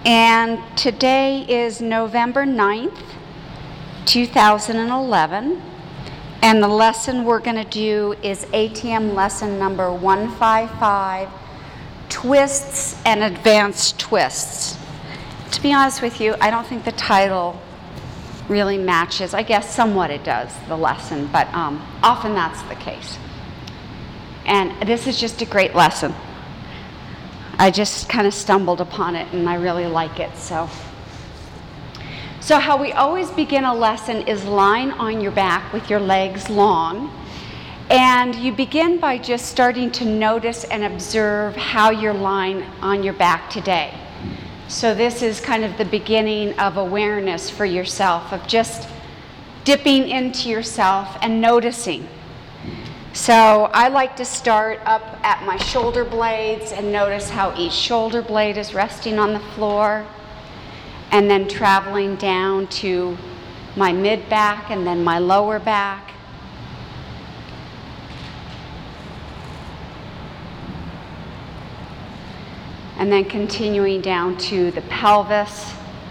And today is November 9th, 2011. And the lesson we're going to do is ATM lesson number 155, Twists and Advanced Twists. To be honest with you, I don't think the title really matches. I guess somewhat it does, the lesson, but often that's the case. And this is just a great lesson. I just kind of stumbled upon it and I really like it. So how we always begin a lesson is lying on your back with your legs long. And you begin by just starting to notice and observe how you're lying on your back today. So this is kind of the beginning of awareness for yourself, of just dipping into yourself and noticing. So I like to start up at my shoulder blades and notice how each shoulder blade is resting on the floor, and then traveling down to my mid back and then my lower back. And then continuing down to the pelvis.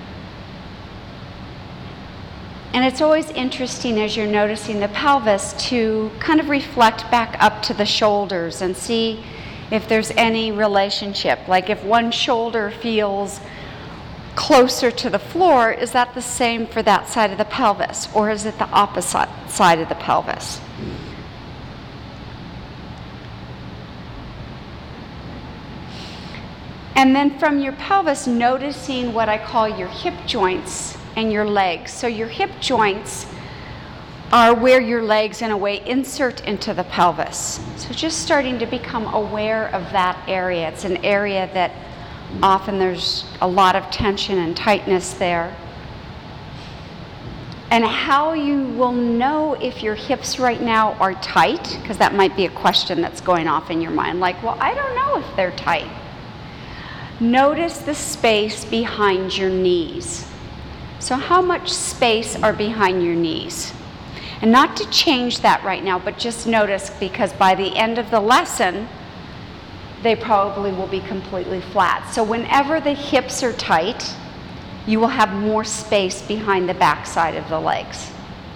And it's always interesting as you're noticing the pelvis to kind of reflect back up to the shoulders and see if there's any relationship. Like if one shoulder feels closer to the floor, is that the same for that side of the pelvis? Or is it the opposite side of the pelvis? And then from your pelvis, noticing what I call your hip joints and your legs. So your hip joints are where your legs, in a way, insert into the pelvis. So just starting to become aware of that area. It's an area that often there's a lot of tension and tightness there. And how you will know if your hips right now are tight, because that might be a question that's going off in your mind, like, well, I don't know if they're tight. Notice the space behind your knees. So how much space are behind your knees? And not to change that right now, but just notice, because by the end of the lesson, they probably will be completely flat. So whenever the hips are tight, you will have more space behind the backside of the legs.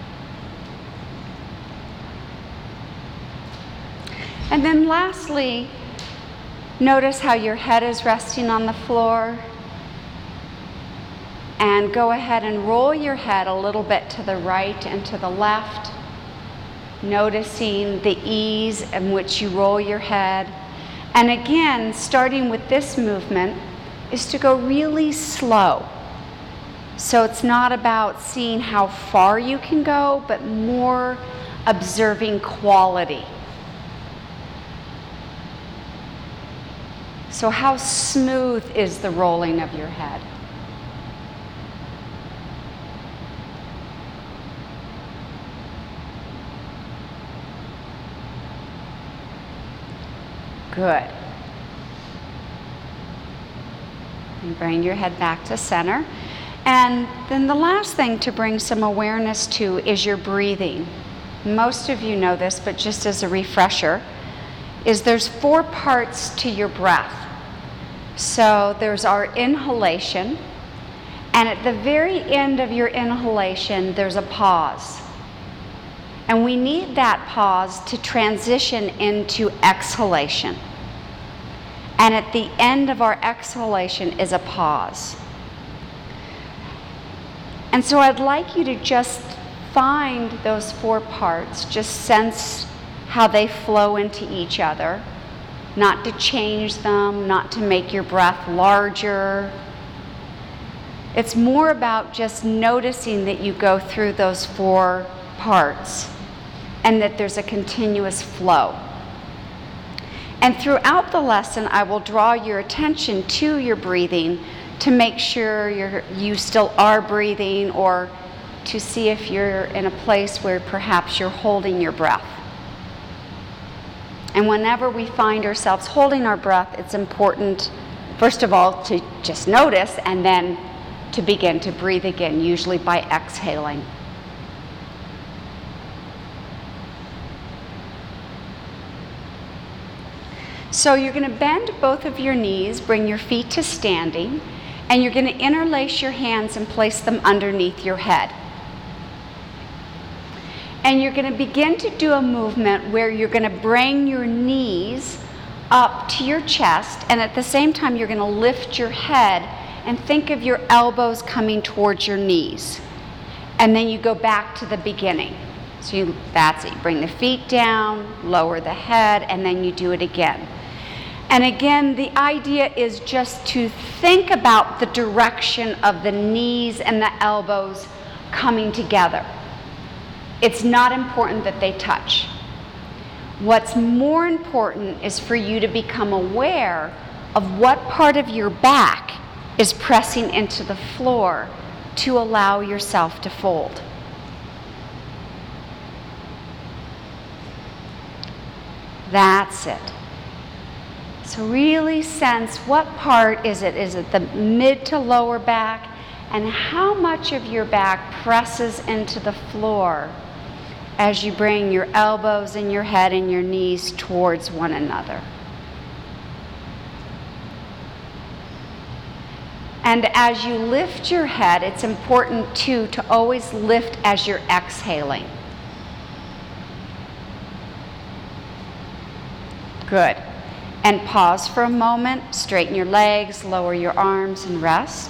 And then lastly, notice how your head is resting on the floor. And go ahead and roll your head a little bit to the right and to the left, noticing the ease in which you roll your head. And again, starting with this movement is to go really slow. So it's not about seeing how far you can go, but more observing quality. So how smooth is the rolling of your head? Good. And bring your head back to center. And then the last thing to bring some awareness to is your breathing. Most of you know this, but just as a refresher, is there's 4 parts to your breath. So there's our inhalation, and at the very end of your inhalation, there's a pause. And we need that pause to transition into exhalation. And at the end of our exhalation is a pause. And so I'd like you to just find those 4 parts, just sense how they flow into each other, not to change them, not to make your breath larger. It's more about just noticing that you go through those 4 parts and that there's a continuous flow. And throughout the lesson, I will draw your attention to your breathing to make sure you still are breathing, or to see if you're in a place where perhaps you're holding your breath. And whenever we find ourselves holding our breath, it's important, first of all, to just notice, and then to begin to breathe again, usually by exhaling. So you're going to bend both of your knees, bring your feet to standing, And you're going to interlace your hands and place them underneath your head. And you're going to begin to do a movement where you're going to bring your knees up to your chest, and at the same time you're going to lift your head and think of your elbows coming towards your knees. And then you go back to the beginning. So that's it. You bring the feet down, lower the head, and then you do it again. And again, the idea is just to think about the direction of the knees and the elbows coming together. It's not important that they touch. What's more important is for you to become aware of what part of your back is pressing into the floor to allow yourself to fold. That's it. So really sense what part is it? Is it the mid to lower back? And how much of your back presses into the floor as you bring your elbows and your head and your knees towards one another. And as you lift your head, it's important too to always lift as you're exhaling. Good. And pause for a moment, straighten your legs, lower your arms, and rest.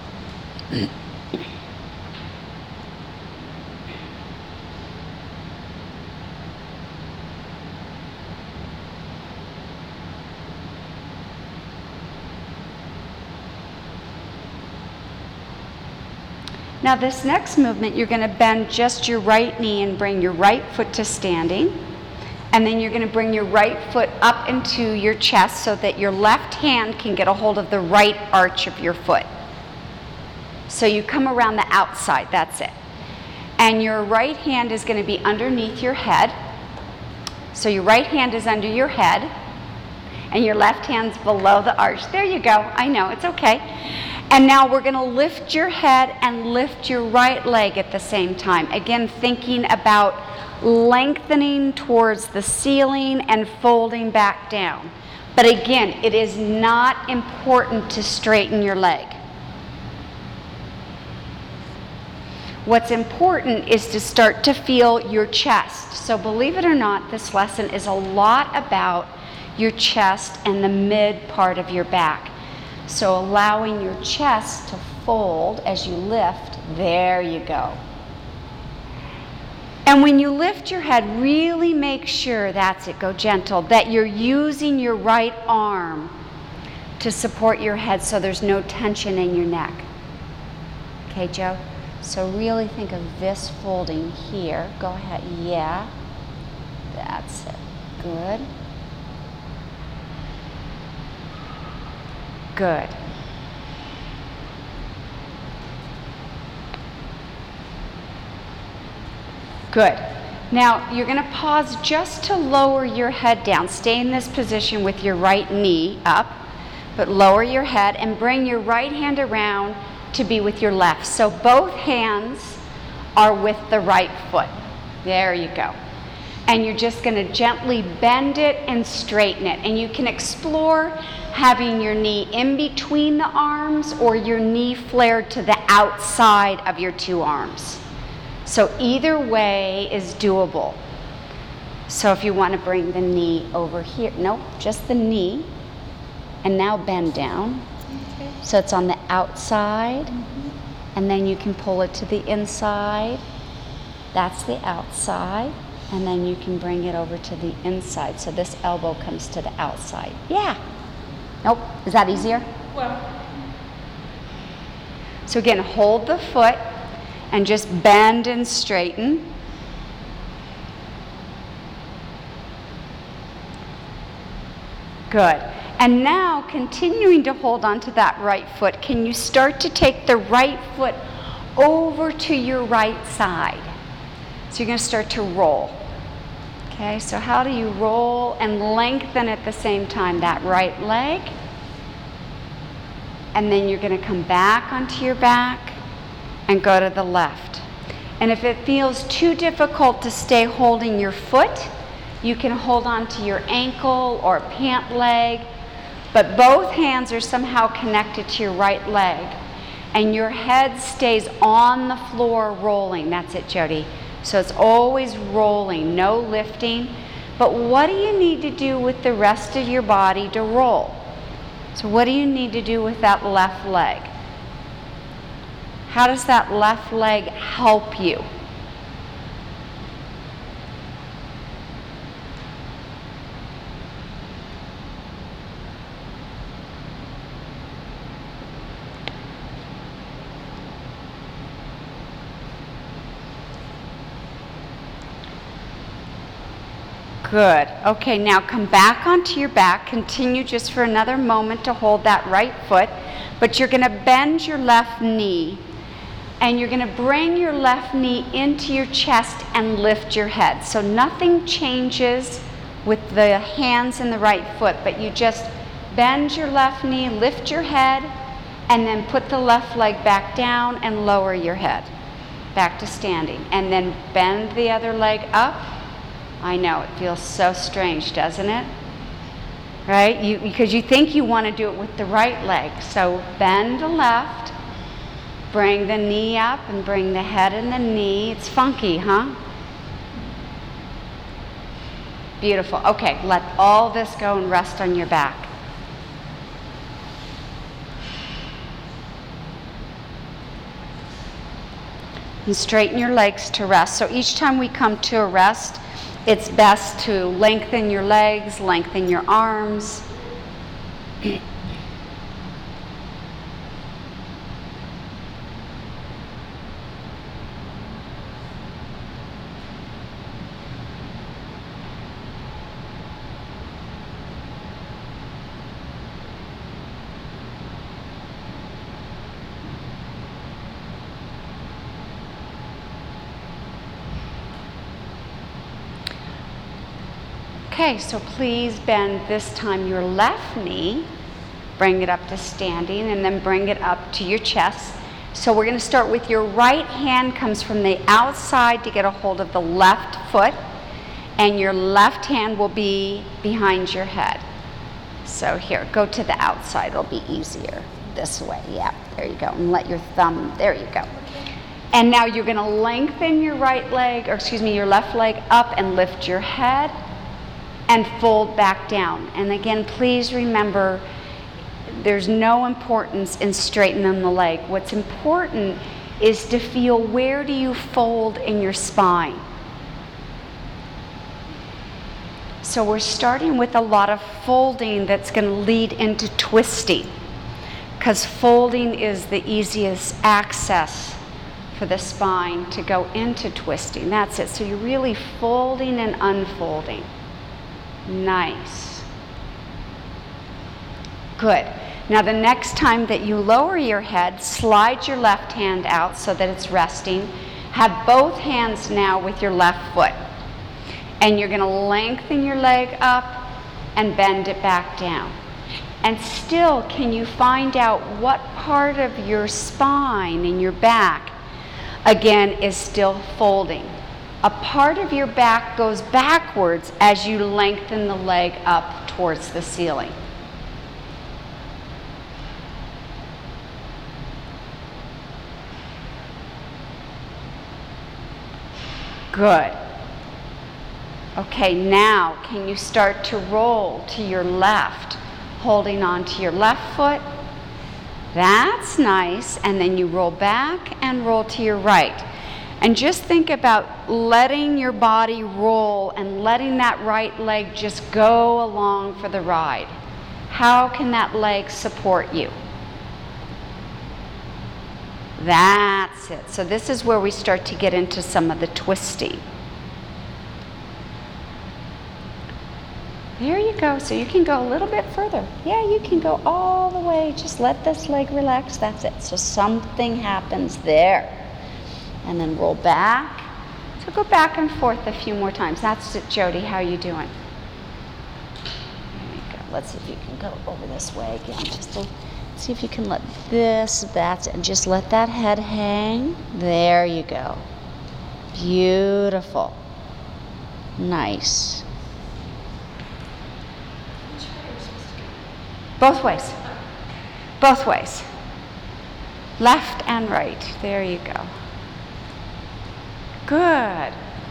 Now this next movement, you're going to bend just your right knee and bring your right foot to standing. And then you're going to bring your right foot up into your chest so that your left hand can get a hold of the right arch of your foot. So you come around the outside, that's it. And your right hand is going to be underneath your head. So your right hand is under your head, and your left hand's below the arch. There you go. I know, it's okay. And now we're going to lift your head and lift your right leg at the same time. Again, thinking about lengthening towards the ceiling and folding back down. But again, it is not important to straighten your leg. What's important is to start to feel your chest. So believe it or not, this lesson is a lot about your chest and the mid part of your back. So allowing your chest to fold as you lift, there you go. And when you lift your head, really make sure, that's it, go gentle, that you're using your right arm to support your head so there's no tension in your neck. Okay, Joe? So really think of this folding here. Go ahead, yeah. That's it, good. Good. Good. Now, you're going to pause just to lower your head down. Stay in this position with your right knee up, but lower your head and bring your right hand around to be with your left. So both hands are with the right foot. There you go. And you're just going to gently bend it and straighten it. And you can explore having your knee in between the arms or your knee flared to the outside of your two arms. So either way is doable. So if you want to bring the knee over here, nope, just the knee. And now bend down. Okay. So it's on the outside. And then you can pull it to the inside. That's the outside. And then you can bring it over to the inside. So this elbow comes to the outside. Yeah. Nope. Is that easier? Well. So again, hold the foot and just bend and straighten. Good. And now, continuing to hold on to that right foot, can you start to take the right foot over to your right side? So you're going to start to roll. Okay, so how do you roll and lengthen at the same time? That right leg. And then you're going to come back onto your back and go to the left. And if it feels too difficult to stay holding your foot, you can hold on to your ankle or pant leg. but both hands are somehow connected to your right leg, and your head stays on the floor rolling. That's it, Jody. So it's always rolling, no lifting. But what do you need to do with the rest of your body to roll? So what do you need to do with that left leg? How does that left leg help you? Good. Okay, now come back onto your back. Continue just for another moment to hold that right foot. But you're going to bend your left knee. And you're going to bring your left knee into your chest and lift your head. So nothing changes with the hands and the right foot. But you just bend your left knee, lift your head, and then put the left leg back down and lower your head. Back to standing. And then bend the other leg up. I know, it feels so strange, doesn't it? Right? Because you think you want to do it with the right leg. So bend the left, bring the knee up, and bring the head and the knee. It's funky, huh? Beautiful. Okay, let all this go and rest on your back. And straighten your legs to rest. So each time we come to a rest, it's best to lengthen your legs, lengthen your arms. Okay, so please bend this time your left knee, bring it up to standing, and then bring it up to your chest. So we're going to start with your right hand comes from the outside to get a hold of the left foot, and your left hand will be behind your head. So here, go to the outside, it'll be easier. This way, yeah, there you go, and let your thumb, there you go. And now you're going to lengthen your right leg, or excuse me, your left leg up and lift your head. And fold back down. And again, please remember, there's no importance in straightening the leg. What's important is to feel, where do you fold in your spine? So we're starting with a lot of folding that's going to lead into twisting, because folding is the easiest access for the spine to go into twisting. That's it. So you're really folding and unfolding. Nice. Good. Now the next time that you lower your head, slide your left hand out so that it's resting. Have both hands now with your left foot. And you're going to lengthen your leg up and bend it back down. And still, can you find out what part of your spine and your back, again, is still folding? A part of your back goes backwards as you lengthen the leg up towards the ceiling. Good. Okay, now can you start to roll to your left, holding on to your left foot? That's nice. And then you roll back and roll to your right. And just think about letting your body roll and letting that right leg just go along for the ride. How can that leg support you? That's it. So this is where we start to get into some of the twisting. There you go. So you can go a little bit further. Yeah, you can go all the way. Just let this leg relax. That's it. So something happens there. And then roll back. So go back and forth a few more times. That's it, Jody. How are you doing? There you go. Let's see if you can go over this way again. Just to see if you can let this, that's it. And just let that head hang. There you go. Beautiful. Nice. Both ways. Both ways. Left and right. There you go. Good.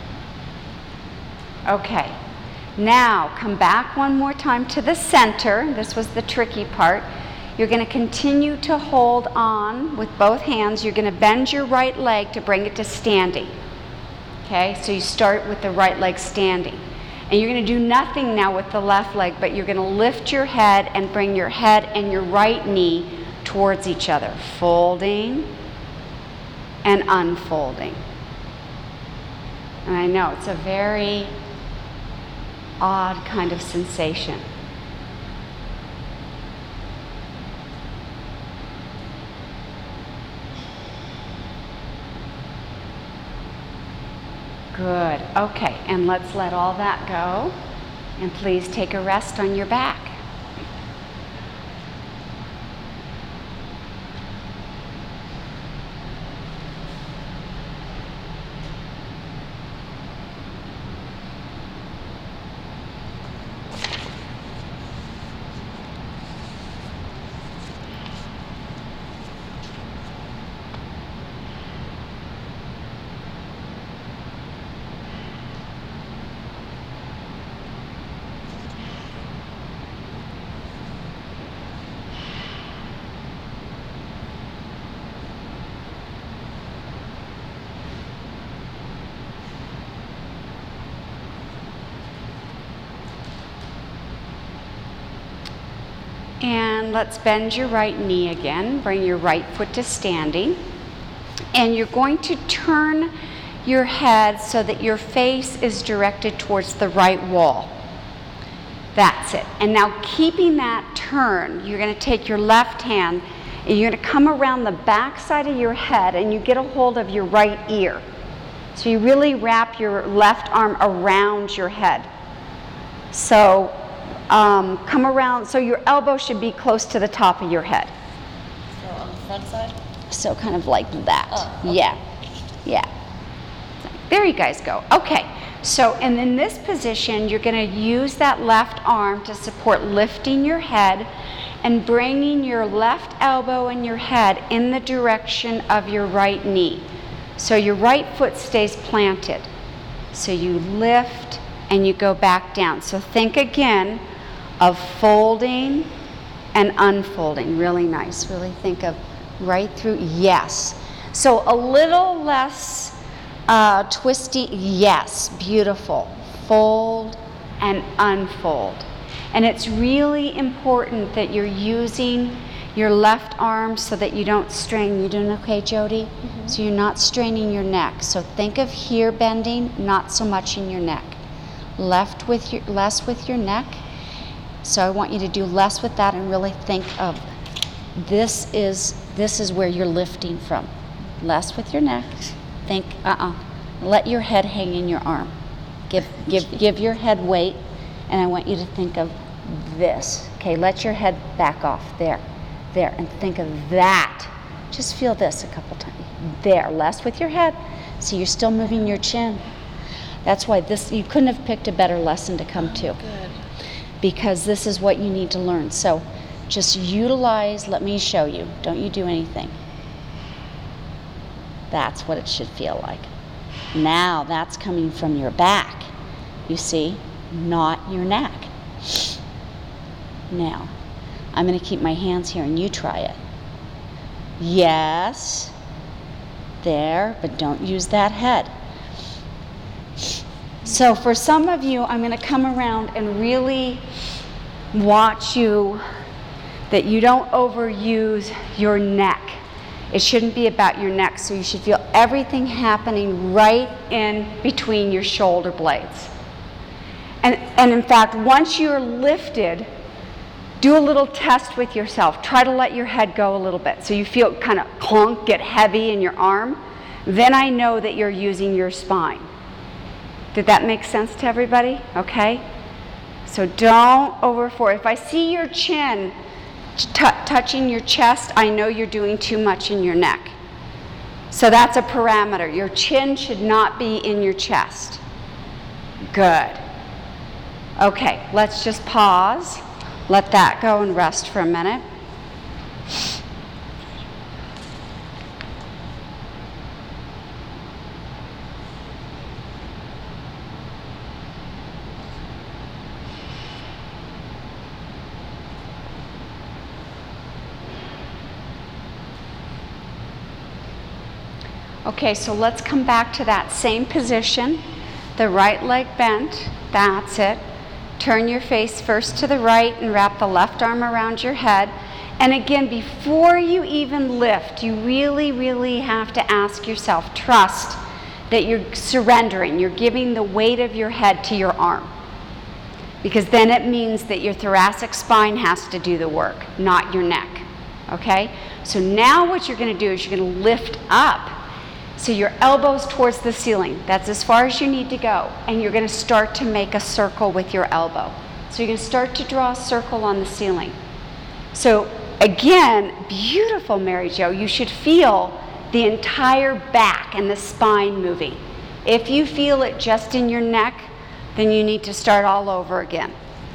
Okay. Now, come back one more time to the center. This was the tricky part. You're going to continue to hold on with both hands. You're going to bend your right leg to bring it to standing. Okay, so you start with the right leg standing. And you're going to do nothing now with the left leg, but you're going to lift your head and bring your head and your right knee towards each other. Folding and unfolding. And I know it's a very odd kind of sensation. Good. Okay, and let's let all that go. And please take a rest on your back. And let's bend your right knee again. Bring your right foot to standing. And you're going to turn your head so that your face is directed towards the right wall. That's it. And now keeping that turn, you're going to take your left hand and you're going to come around the back side of your head and you get a hold of your right ear. So you really wrap your left arm around your head. So come around, so your elbow should be close to the top of your head. So on the front side? So kind of like that. Oh, okay. Yeah. There you guys go. Okay. So, and in this position, you're going to use that left arm to support lifting your head and bringing your left elbow and your head in the direction of your right knee. So your right foot stays planted. So you lift and you go back down. So think again of folding and unfolding. Really nice. Really think of right through. Yes. So a little less twisty. Yes. Beautiful. Fold and unfold. And it's really important that you're using your left arm so that you don't strain. You doing okay, Jody? Mm-hmm. So you're not straining your neck. So think of here bending, not so much in your neck. Less with your neck. So I want you to do less with that and really think of this is where you're lifting from. Less with your neck. Think let your head hang in your arm. Give your head weight, and I want you to think of this. Okay, let your head back off there, and think of that. Just feel this a couple times. There, less with your head. So you're still moving your chin. That's why you couldn't have picked a better lesson to come to. Good. Because this is what you need to learn. So just utilize, let me show you. Don't you do anything. That's what it should feel like. Now that's coming from your back, you see, not your neck. Now, I'm going to keep my hands here and you try it. Yes, there, but don't use that head. So for some of you, I'm going to come around and really watch you that you don't overuse your neck. It shouldn't be about your neck, so you should feel everything happening right in between your shoulder blades. And in fact, once you're lifted, do a little test with yourself. Try to let your head go a little bit so you feel kind of clunk, get heavy in your arm. Then I know that you're using your spine. Did that make sense to everybody? Okay? So don't overforce. If I see your chin touching your chest, I know you're doing too much in your neck. So that's a parameter. Your chin should not be in your chest. Good. Okay, let's just pause. Let that go and rest for a minute. Okay, so let's come back to that same position. The right leg bent. That's it. Turn your face first to the right and wrap the left arm around your head. And again, before you even lift, you really, really have to ask yourself, trust that you're surrendering. You're giving the weight of your head to your arm. Because then it means that your thoracic spine has to do the work, not your neck. Okay? So now what you're going to do is you're going to lift up. So your elbows towards the ceiling. That's as far as you need to go. And you're going to start to make a circle with your elbow. So you're going to start to draw a circle on the ceiling. So again, beautiful, Mary Jo. You should feel the entire back and the spine moving. If you feel it just in your neck, then you need to start all over again.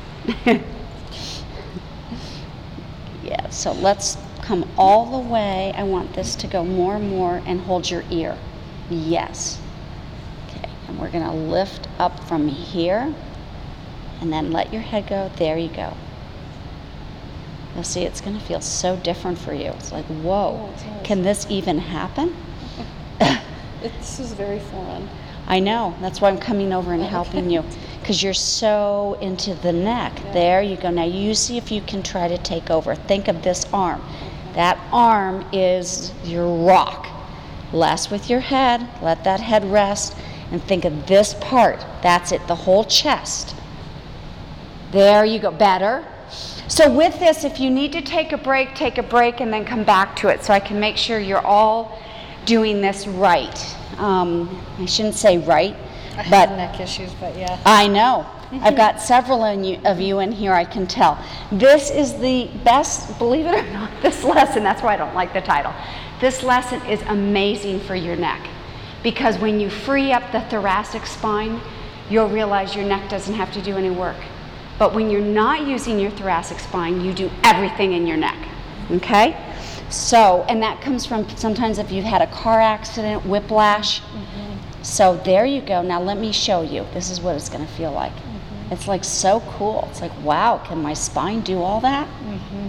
Yeah, so let's come all the way. I want this to go more and more, and hold your ear. Yes. Okay, and we're going to lift up from here and then let your head go. There you go. You'll see it's going to feel so different for you. It's like, whoa, can this even happen? This is very foreign. I know. That's why I'm coming over and helping you, because you're so into the neck. Yeah. There you go. Now you see if you can try to take over. Think of this arm. That arm is your rock. Less with your head. Let that head rest. And think of this part. That's it, the whole chest. There you go. Better. So with this, if you need to take a break and then come back to it, so I can make sure you're all doing this right. I shouldn't say right, I but have neck issues, but yeah. I know. I've got several of you in here, I can tell. This is the best, believe it or not, this lesson, that's why I don't like the title. This lesson is amazing for your neck, because when you free up the thoracic spine, you'll realize your neck doesn't have to do any work. But when you're not using your thoracic spine, you do everything in your neck, okay? So, and that comes from sometimes if you've had a car accident, whiplash. Mm-hmm. So there you go. Now let me show you. This is what it's going to feel like. Mm-hmm. It's like so cool. It's like, wow, can my spine do all that? Mm-hmm.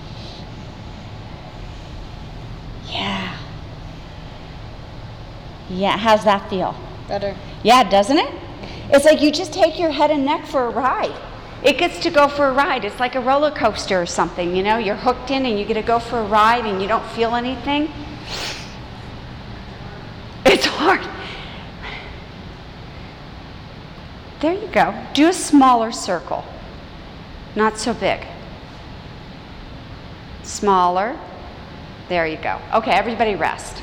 Yeah. Yeah, how's that feel? Better. Yeah, doesn't it? It's like you just take your head and neck for a ride. It gets to go for a ride. It's like a roller coaster or something, you know? You're hooked in and you get to go for a ride and you don't feel anything. It's hard. There you go. Do a smaller circle. Not so big. Smaller. There you go. Okay, everybody rest.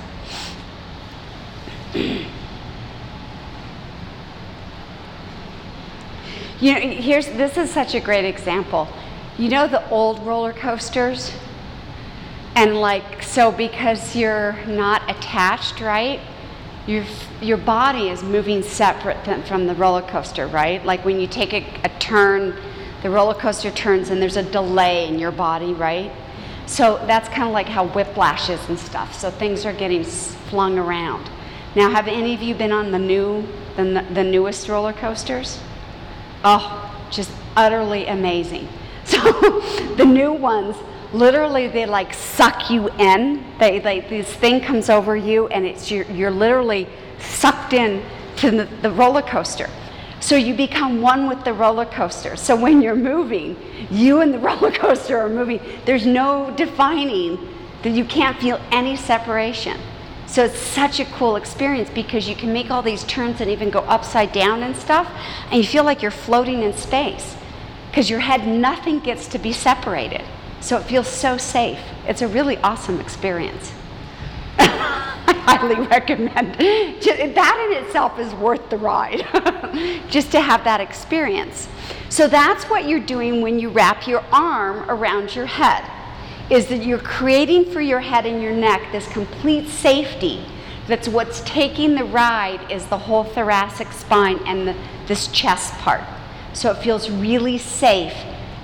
You know, this is such a great example. You know the old roller coasters? And like, so because you're not attached, right? Your body is moving separate from the roller coaster, right? Like when you take a turn, the roller coaster turns and there's a delay in your body, right? So that's kind of like how whiplash is and stuff. So things are getting flung around. Now, have any of you been on the newest roller coasters? Oh, just utterly amazing. So the new ones, literally they like suck you in. This thing comes over you and you're literally sucked in to the roller coaster. So you become one with the roller coaster. So when you're moving, you and the roller coaster are moving. There's no defining that you can't feel any separation. So it's such a cool experience because you can make all these turns and even go upside down and stuff, and you feel like you're floating in space because your head, nothing gets to be separated. So it feels so safe. It's a really awesome experience. I highly recommend. That in itself is worth the ride, just to have that experience. So that's what you're doing when you wrap your arm around your head. Is that you're creating for your head and your neck this complete safety. That's what's taking the ride is the whole thoracic spine and this chest part. So it feels really safe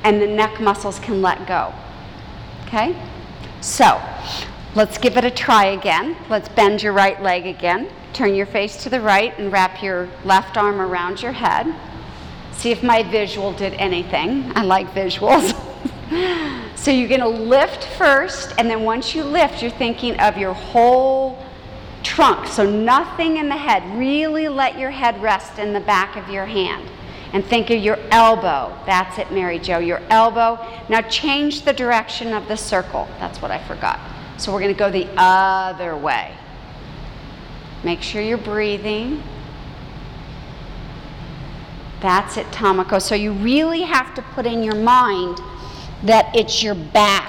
and the neck muscles can let go. Okay? So, let's give it a try again. Let's bend your right leg again. Turn your face to the right and wrap your left arm around your head. See if my visual did anything. I like visuals. So you're going to lift first, and then once you lift, you're thinking of your whole trunk. So nothing in the head. Really let your head rest in the back of your hand. And think of your elbow. That's it, Mary Jo. Your elbow. Now change the direction of the circle. That's what I forgot. So we're going to go the other way. Make sure you're breathing. That's it, Tamako. So you really have to put in your mind that it's your back.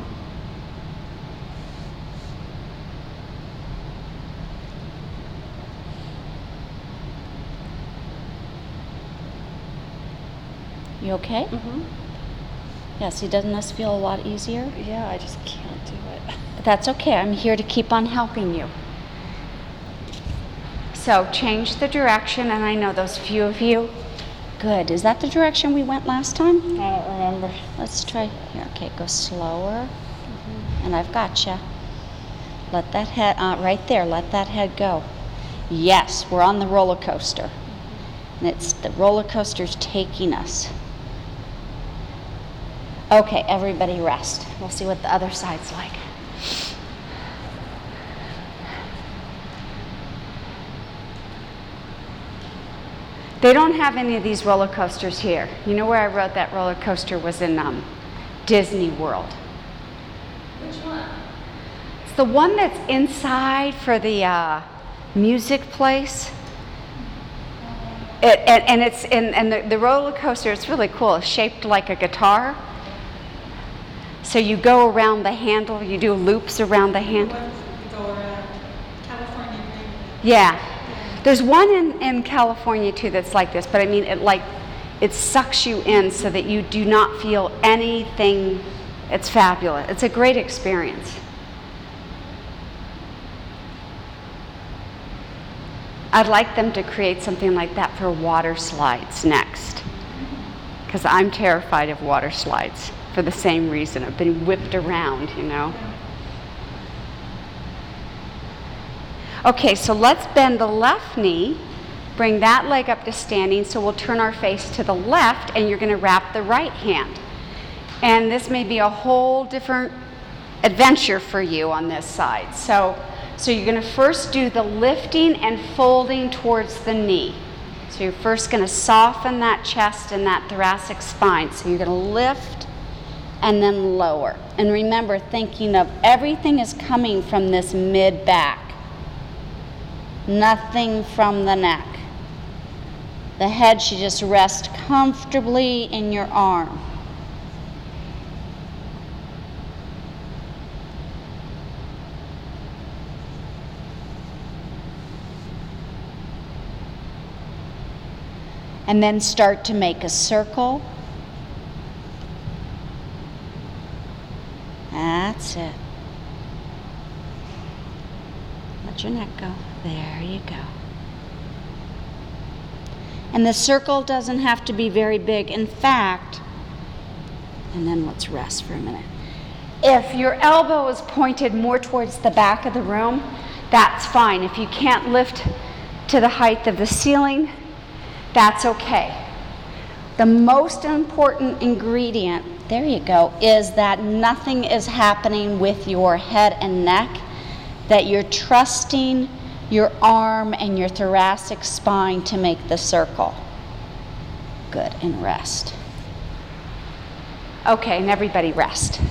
You okay? Mm-hmm. Yeah, see, doesn't this feel a lot easier? Yeah, I just can't do it. That's okay. I'm here to keep on helping you. So change the direction, and I know those few of you. Good. Is that the direction we went last time? I don't remember. Let's try here. Okay, go slower. And I've got you. Let that head, right there, let that head go. Yes, we're on the roller coaster. And it's the roller coaster's taking us. Okay, everybody rest. We'll see what the other side's like. They don't have any of these roller coasters here. You know where I rode that roller coaster was in Disney World. Which one? It's the one that's inside for the music place. The roller coaster, it's really cool. It's shaped like a guitar. So you go around the handle, you do loops around the handle. Go around California. Yeah. There's one in California too that's like this, but I mean it sucks you in so that you do not feel anything. It's fabulous. It's a great experience. I'd like them to create something like that for water slides next, because I'm terrified of water slides for the same reason. I've been whipped around, you know. Okay, so let's bend the left knee, bring that leg up to standing, so we'll turn our face to the left, and you're going to wrap the right hand. And this may be a whole different adventure for you on this side. So you're going to first do the lifting and folding towards the knee. So you're first going to soften that chest and that thoracic spine. So you're going to lift and then lower. And remember, thinking of everything is coming from this mid-back. Nothing from the neck. The head should just rest comfortably in your arm. And then start to make a circle. That's it. Let your neck go. There you go. And the circle doesn't have to be very big. In fact, and then let's rest for a minute. If your elbow is pointed more towards the back of the room, that's fine. If you can't lift to the height of the ceiling, that's okay. The most important ingredient, there you go, is that nothing is happening with your head and neck, that you're trusting your arm and your thoracic spine to make the circle. Good, and rest. Okay, and everybody rest.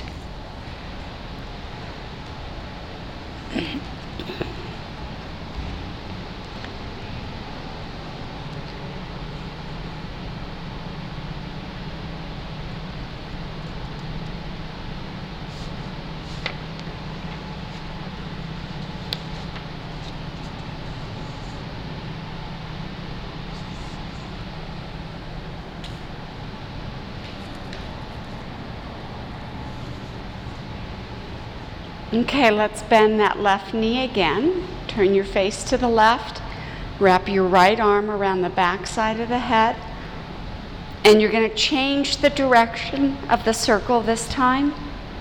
Okay, let's bend that left knee again. Turn your face to the left. Wrap your right arm around the back side of the head. And you're going to change the direction of the circle this time.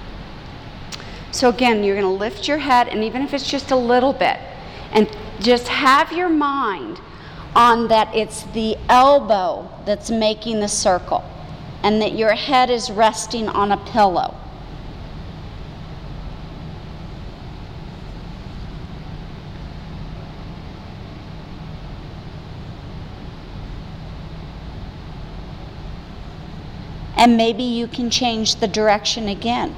So again, you're going to lift your head, and even if it's just a little bit, and just have your mind on that it's the elbow that's making the circle, and that your head is resting on a pillow. And maybe you can change the direction again.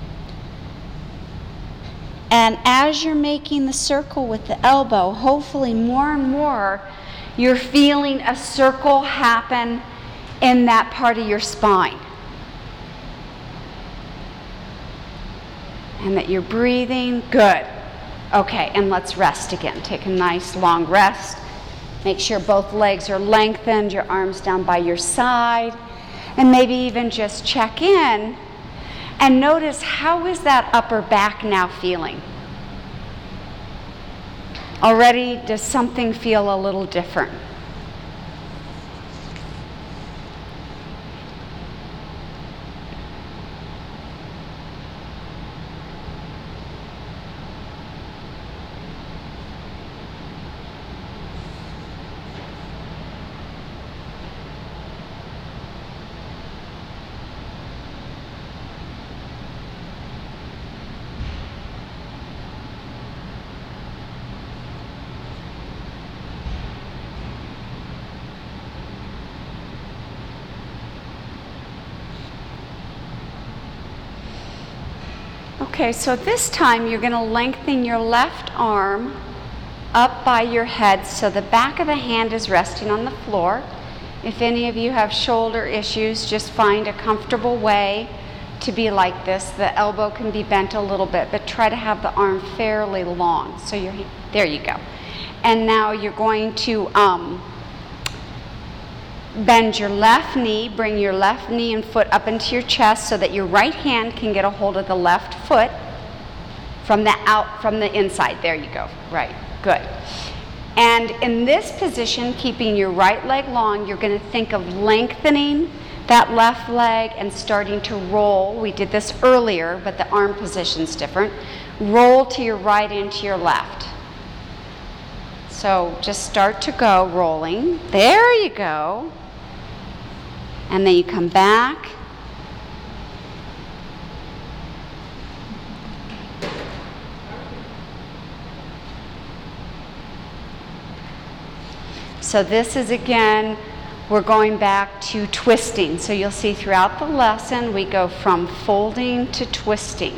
And as you're making the circle with the elbow, hopefully more and more, you're feeling a circle happen in that part of your spine. And that you're breathing. Good. Okay, and let's rest again. Take a nice long rest. Make sure both legs are lengthened, your arms down by your side. And maybe even just check in and notice, how is that upper back now feeling? Already, does something feel a little different? Okay, so this time you're going to lengthen your left arm up by your head so the back of the hand is resting on the floor. If any of you have shoulder issues, just find a comfortable way to be like this. The elbow can be bent a little bit, but try to have the arm fairly long. So there you go. And now you're going to bend your left knee, bring your left knee and foot up into your chest so that your right hand can get a hold of the left foot from the inside. There you go. Right. Good. And in this position, keeping your right leg long, you're going to think of lengthening that left leg and starting to roll. We did this earlier, but the arm position's different. Roll to your right and to your left. So just start to go rolling. There you go. And then you come back. So this is, again, we're going back to twisting. So you'll see throughout the lesson we go from folding to twisting.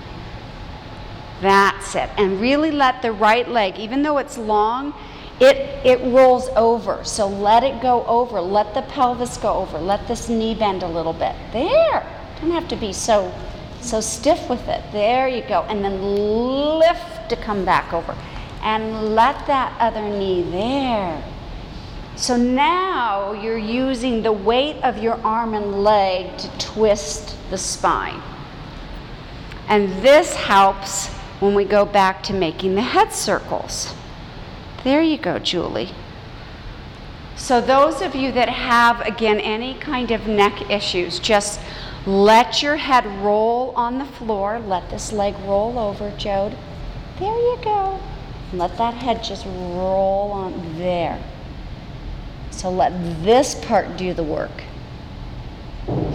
That's it. And really let the right leg, even though it's long, it rolls over. So let it go over. Let the pelvis go over. Let this knee bend a little bit. There. Don't have to be so stiff with it. There you go. And then lift to come back over. And let that other knee there. So now you're using the weight of your arm and leg to twist the spine. And this helps when we go back to making the head circles. There you go, Julie. So those of you that have, again, any kind of neck issues, just let your head roll on the floor. Let this leg roll over, Jode. There you go. Let that head just roll on there. So let this part do the work. Feeling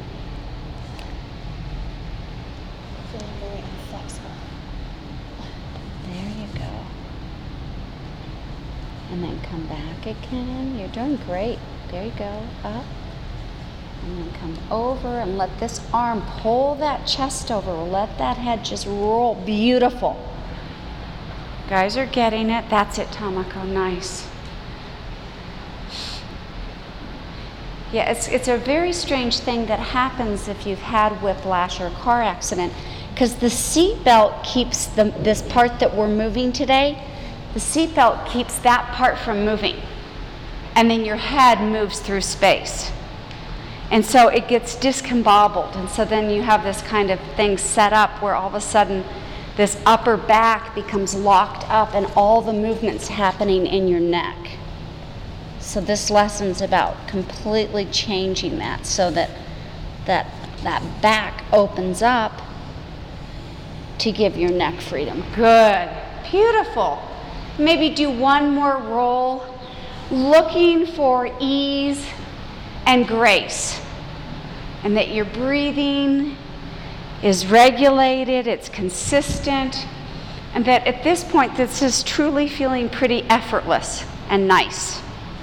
very inflexible. There you go. And then come back again. You're doing great. There you go. Up. And then come over and let this arm pull that chest over. Let that head just roll. Beautiful. Guys are getting it. That's it, Tamako. Nice. Yeah, it's a very strange thing that happens if you've had whiplash or a car accident, because the seat belt keeps this part that we're moving today, the seat belt keeps that part from moving. And then your head moves through space. And so it gets discombobbled. And so then you have this kind of thing set up where all of a sudden this upper back becomes locked up and all the movement's happening in your neck. So this lesson's about completely changing that so that back opens up to give your neck freedom. Good. Beautiful. Maybe do one more roll, looking for ease and grace, and that your breathing is regulated, it's consistent, and that at this point this is truly feeling pretty effortless and nice.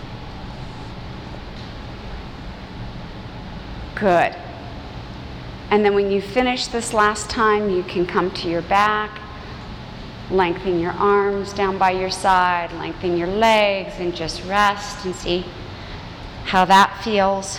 Good. And then when you finish this last time, you can come to your back, lengthen your arms down by your side, lengthen your legs, and just rest and see how that feels.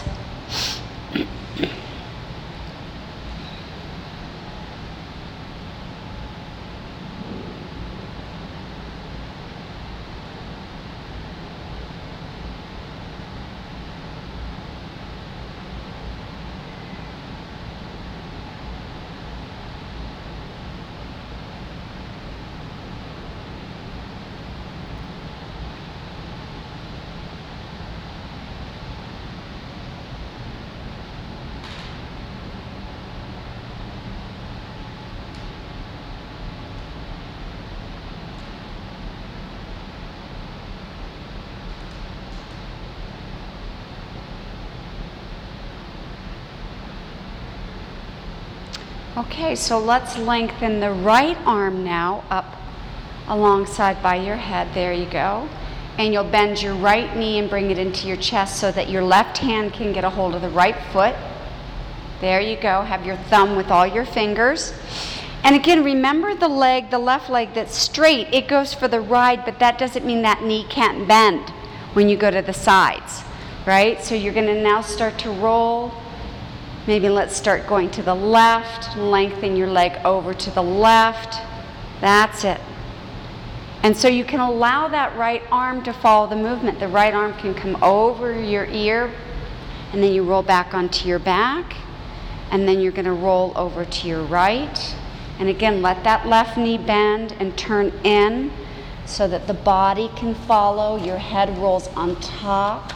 Okay, so let's lengthen the right arm now up alongside by your head. There you go. And you'll bend your right knee and bring it into your chest so that your left hand can get a hold of the right foot. There you go. Have your thumb with all your fingers. And again, remember the left leg that's straight. It goes for the ride, but that doesn't mean that knee can't bend when you go to the sides, right? So you're going to now start to roll. Maybe let's start going to the left, lengthen your leg over to the left. That's it. And so you can allow that right arm to follow the movement. The right arm can come over your ear, and then you roll back onto your back, and then you're going to roll over to your right. And again, let that left knee bend and turn in so that the body can follow. Your head rolls on top.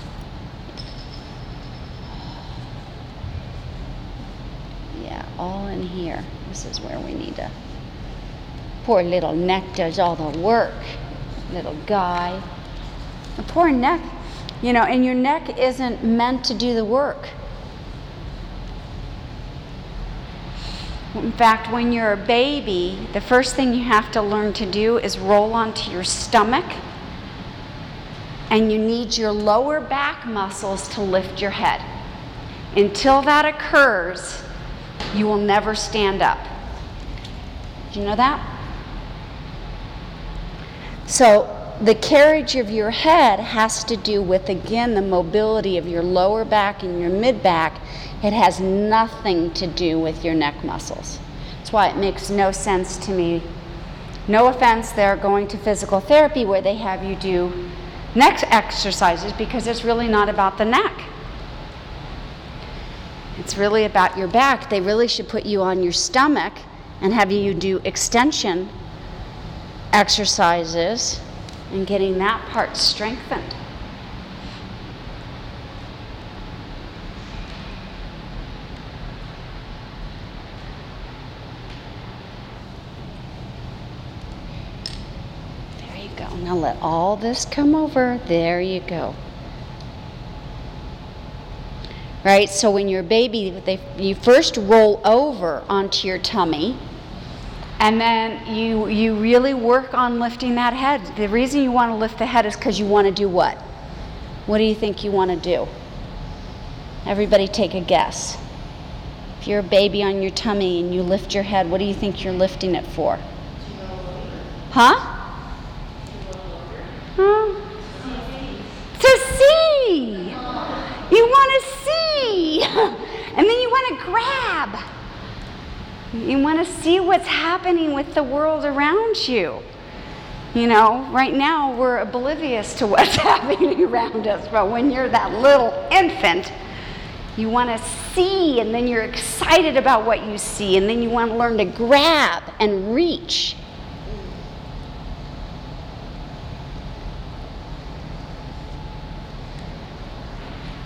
All in here. This is where we need to. Poor little neck does all the work. Little guy. The poor neck, and your neck isn't meant to do the work. In fact, when you're a baby, the first thing you have to learn to do is roll onto your stomach, and you need your lower back muscles to lift your head. Until that occurs, you will never stand up. Did you know that? So the carriage of your head has to do with, again, the mobility of your lower back and your mid-back. It has nothing to do with your neck muscles. That's why it makes no sense to me. No offense, they're going to physical therapy where they have you do neck exercises, because it's really not about the neck. It's really about your back. They really should put you on your stomach and have you do extension exercises and getting that part strengthened. There you go. Now let all this come over. There you go. Right, so when you're a baby, you first roll over onto your tummy, and then you really work on lifting that head. The reason you want to lift the head is because you want to do what? What do you think you want to do? Everybody take a guess. If you're a baby on your tummy and you lift your head, what do you think you're lifting it for? Huh? To see! You want to see, and then you want to grab. You want to see what's happening with the world around you. Right now we're oblivious to what's happening around us, but when you're that little infant, you want to see, and then you're excited about what you see, and then you want to learn to grab and reach.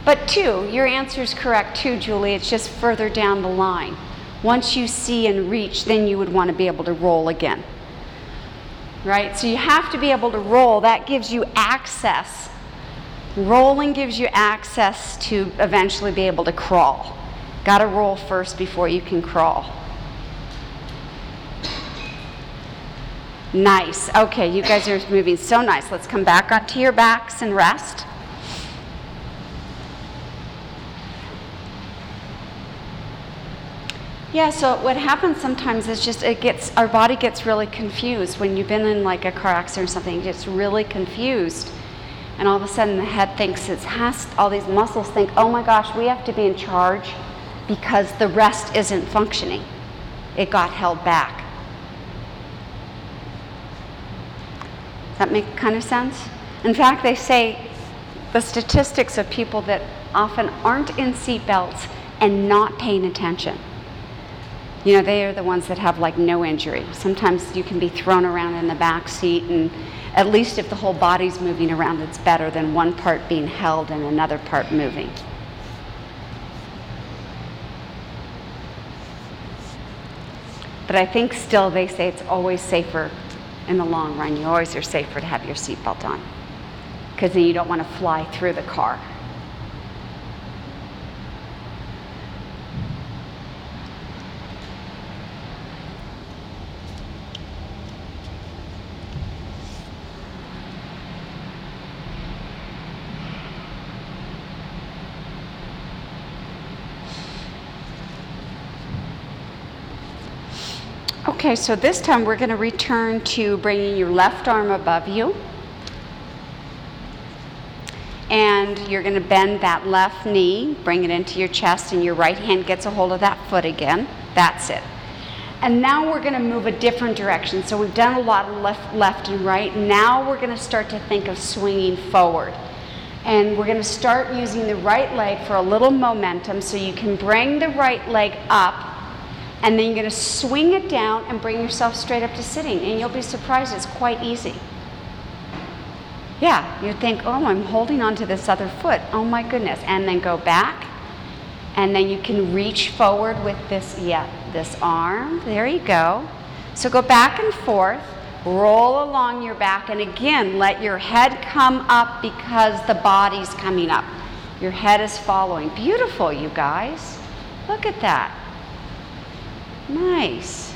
But 2, your answer is correct too, Julie. It's just further down the line. Once you see and reach, then you would want to be able to roll again. Right? So you have to be able to roll. That gives you access. Rolling gives you access to eventually be able to crawl. Got to roll first before you can crawl. Nice. Okay, you guys are moving so nice. Let's come back onto your backs and rest. Yeah, so what happens sometimes is just our body gets really confused. When you've been in like a car accident or something, it gets really confused. And all of a sudden the head thinks all these muscles think, oh my gosh, we have to be in charge because the rest isn't functioning. It got held back. Does that make kind of sense? In fact, they say the statistics of people that often aren't in seat belts and not paying attention. You know, they are the ones that have like no injury. Sometimes you can be thrown around in the back seat, and at least if the whole body's moving around, it's better than one part being held and another part moving. But I think still they say it's always safer in the long run. You always are safer to have your seatbelt on, because then you don't want to fly through the car. Okay, so this time we're going to return to bringing your left arm above you. And you're going to bend that left knee, bring it into your chest, and your right hand gets a hold of that foot again. That's it. And now we're going to move a different direction. So we've done a lot of left and right. Now we're going to start to think of swinging forward. And we're going to start using the right leg for a little momentum, so you can bring the right leg up, and then you're going to swing it down and bring yourself straight up to sitting. And you'll be surprised, it's quite easy. Yeah, you think, oh, I'm holding on to this other foot. Oh my goodness. And then go back. And then you can reach forward with this arm. There you go. So go back and forth. Roll along your back. And again, let your head come up because the body's coming up. Your head is following. Beautiful, you guys. Look at that. Nice.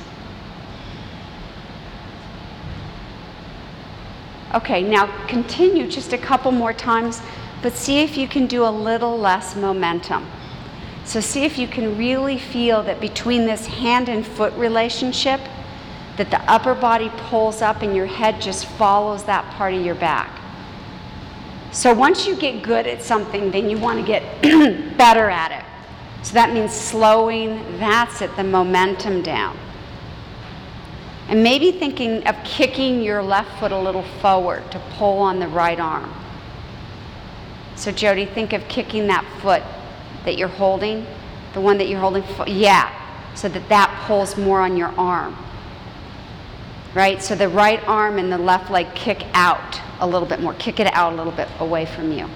Okay, now continue just a couple more times, but see if you can do a little less momentum. So see if you can really feel that between this hand and foot relationship, that the upper body pulls up and your head just follows that part of your back. So once you get good at something, then you want to get better at it. So that means slowing, that's it, the momentum down. And maybe thinking of kicking your left foot a little forward to pull on the right arm. So Jody, think of kicking that foot that you're holding, the one that you're holding, so that pulls more on your arm. Right? So the right arm and the left leg kick out a little bit more. Kick it out a little bit away from you.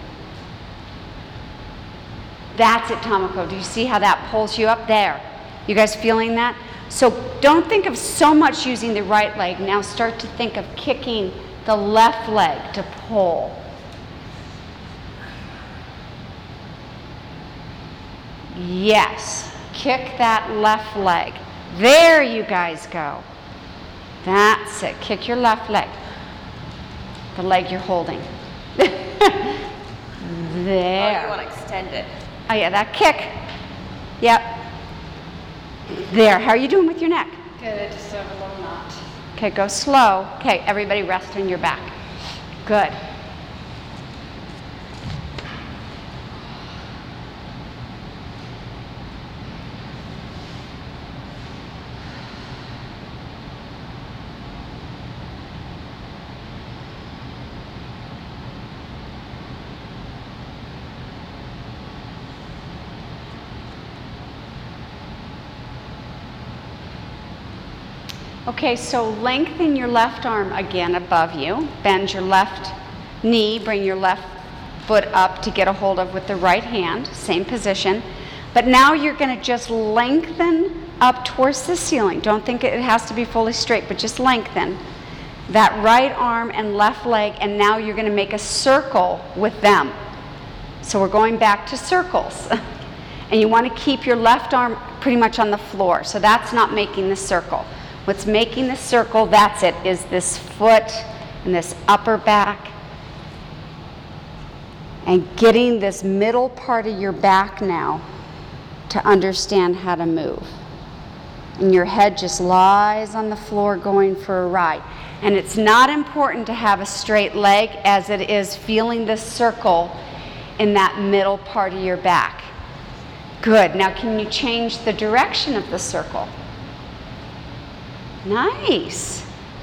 That's it, Tomoko. Do you see how that pulls you up there? You guys feeling that? So don't think of so much using the right leg. Now start to think of kicking the left leg to pull. Yes. Kick that left leg. There you guys go. That's it. Kick your left leg. The leg you're holding. There. Oh, you want to extend it. Oh yeah, that kick. Yep. There. How are you doing with your neck? Good, just a little knot. Okay, go slow. Okay, everybody rest on your back. Good. Okay, so lengthen your left arm again above you. Bend your left knee, bring your left foot up to get a hold of with the right hand, same position. But now you're going to just lengthen up towards the ceiling. Don't think it has to be fully straight, but just lengthen that right arm and left leg, and now you're going to make a circle with them. So we're going back to circles. And you want to keep your left arm pretty much on the floor. So that's not making the circle. What's making the circle, that's it, is this foot and this upper back. And getting this middle part of your back now to understand how to move. And your head just lies on the floor going for a ride. And it's not important to have a straight leg as it is feeling this circle in that middle part of your back. Good. Now can you change the direction of the circle? Nice.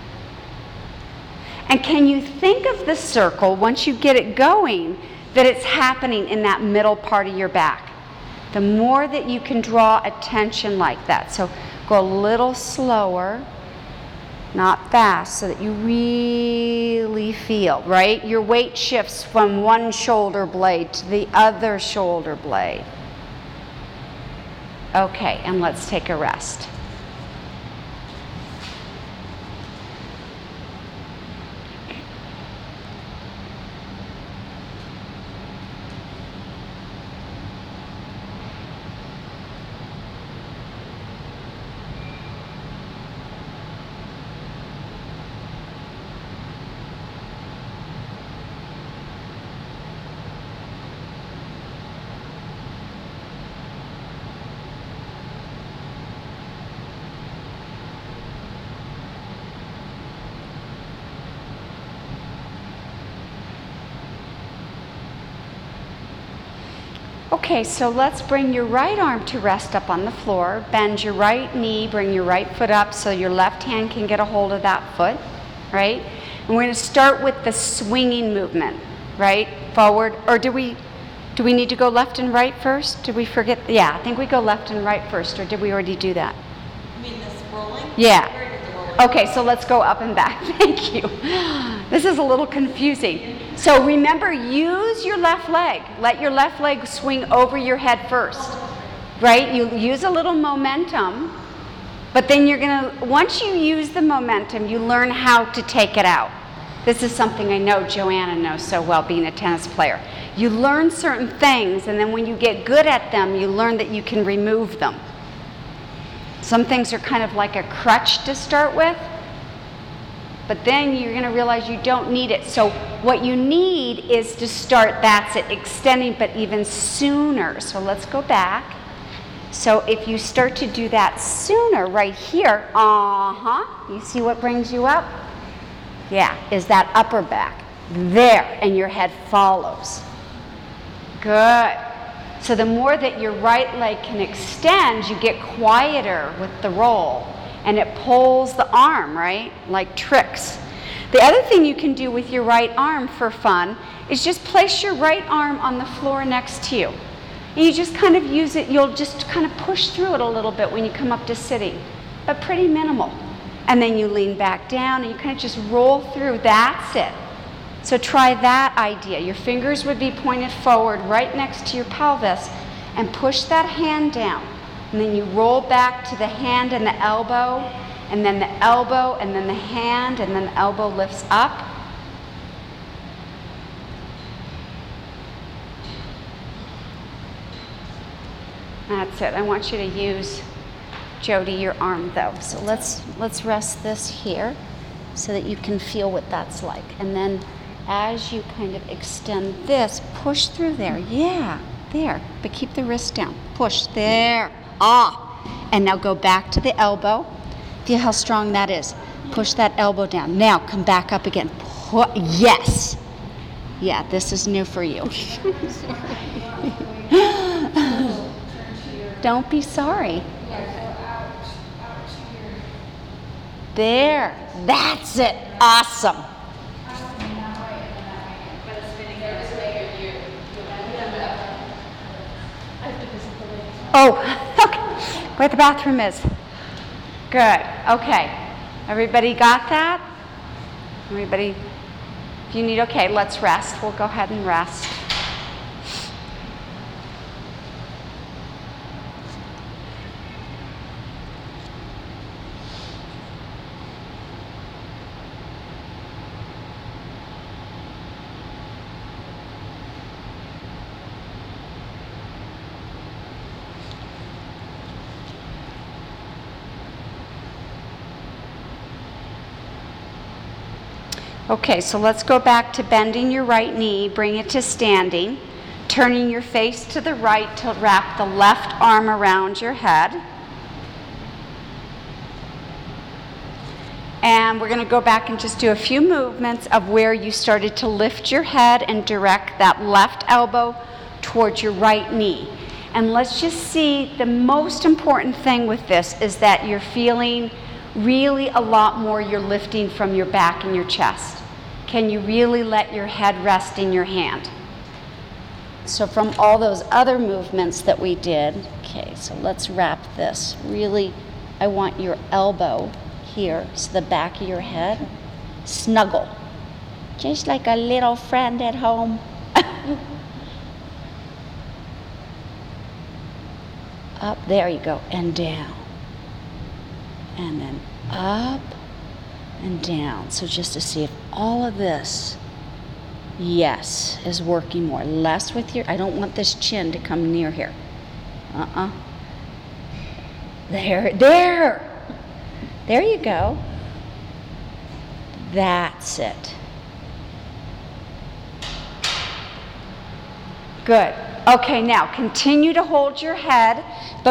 And can you think of the circle, once you get it going, that it's happening in that middle part of your back? The more that you can draw attention like that. So go a little slower, not fast, so that you really feel, right? Your weight shifts from one shoulder blade to the other shoulder blade. Okay, and let's take a rest. Okay, so let's bring your right arm to rest up on the floor. Bend your right knee, bring your right foot up so your left hand can get a hold of that foot, right? And we're going to start with the swinging movement, right? Forward, or do we need to go left and right first? Did we forget? Yeah, I think we go left and right first, or did we already do that? You mean this rolling? Yeah. We already did the rolling. Okay, so let's go up and back. Thank you. This is a little confusing. So remember, use your left leg. Let your left leg swing over your head first, right? You use a little momentum, but then you're going to, once you use the momentum, you learn how to take it out. This is something I know Joanna knows so well, being a tennis player. You learn certain things, and then when you get good at them, you learn that you can remove them. Some things are kind of like a crutch to start with, but then you're going to realize you don't need it. So what you need is to start, that's it, extending, but even sooner. So let's go back. So if you start to do that sooner, right here, you see what brings you up? Yeah, is that upper back. There, and your head follows. Good. So the more that your right leg can extend, you get quieter with the roll. And it pulls the arm, right? Like tricks. The other thing you can do with your right arm for fun is just place your right arm on the floor next to you. And you just kind of use it, you'll just kind of push through it a little bit when you come up to sitting, but pretty minimal. And then you lean back down and you kind of just roll through, that's it. So try that idea. Your fingers would be pointed forward right next to your pelvis, and push that hand down. And then you roll back to the hand and the elbow, and then the elbow, and then the hand, and then the elbow lifts up. That's it. I want you to use, Jody, your arm though. So let's rest this here so that you can feel what that's like. And then as you kind of extend this, push through there. Yeah, there. But keep the wrist down. Push there. And now go back to the elbow. Feel how strong that is. Push that elbow down. Now come back up again. Yes. Yeah, this is new for you. Don't be sorry. There. That's it. Awesome. Oh, okay. Where the bathroom is. Good. Okay. Everybody got that? Everybody, if you need, okay, let's rest. We'll go ahead and rest. Okay, so let's go back to bending your right knee, bring it to standing, turning your face to the right to wrap the left arm around your head. And we're going to go back and just do a few movements of where you started to lift your head and direct that left elbow towards your right knee. And let's just see, the most important thing with this is that you're feeling really a lot more you're lifting from your back and your chest. Can you really let your head rest in your hand? So from all those other movements that we did, okay, so let's wrap this. Really, I want your elbow here, so the back of your head, snuggle. Just like a little friend at home. Up, there you go, and down. And then up and down. So just to see if all of this, yes, is working more. Less with your, I don't want this chin to come near here. There. There you go. That's it. Good. Okay, now continue to hold your head, but